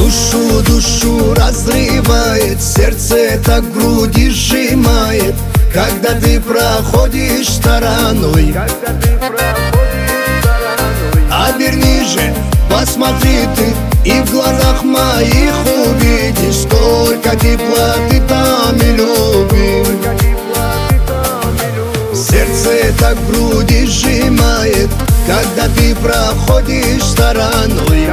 Душу разрывает, сердце так в груди сжимает, когда ты проходишь стороной. Обернись же, посмотри ты, и в глазах моих увидишь, сколько тепла ты там и любви. Сердце так в груди сжимает, когда ты проходишь стороной.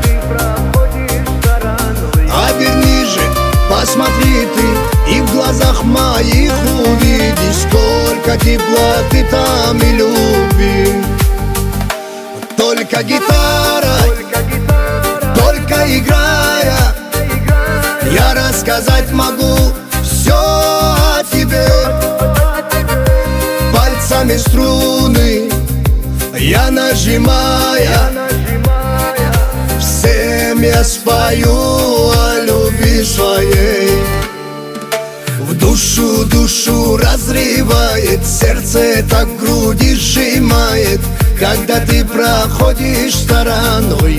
Обернись же, посмотри ты, и в глазах моих увидишь, сколько тепла ты там и любви. Только гитара, только играя, я рассказать могу все о тебе. Пальцами струны я нажимая, всем я спою о любви своей. В душу разрывает, сердце так в груди сжимает, когда ты проходишь стороной.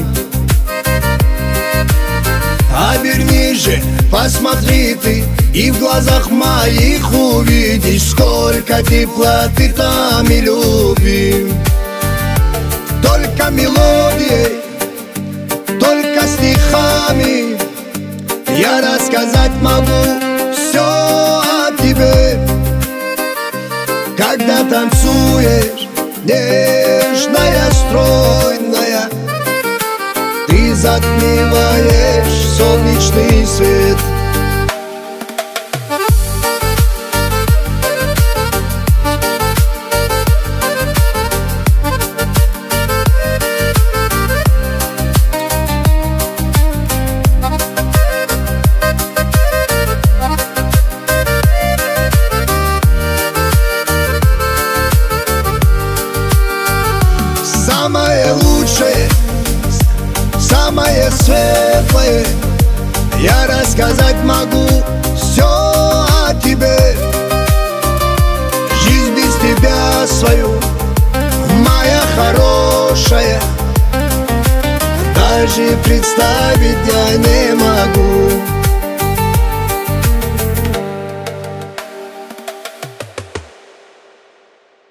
Обернись же, посмотри ты, и в глазах моих увидишь, сколько тепла ты там и любви. Только мелодией, только стихами я рассказать могу все о тебе. Когда танцуешь, нежная, стройная, ты затмеваешь солнечный свет. Самое лучшее, самое светлое я рассказать могу все о тебе. Жизнь без тебя свою, моя хорошая, даже представить я не могу.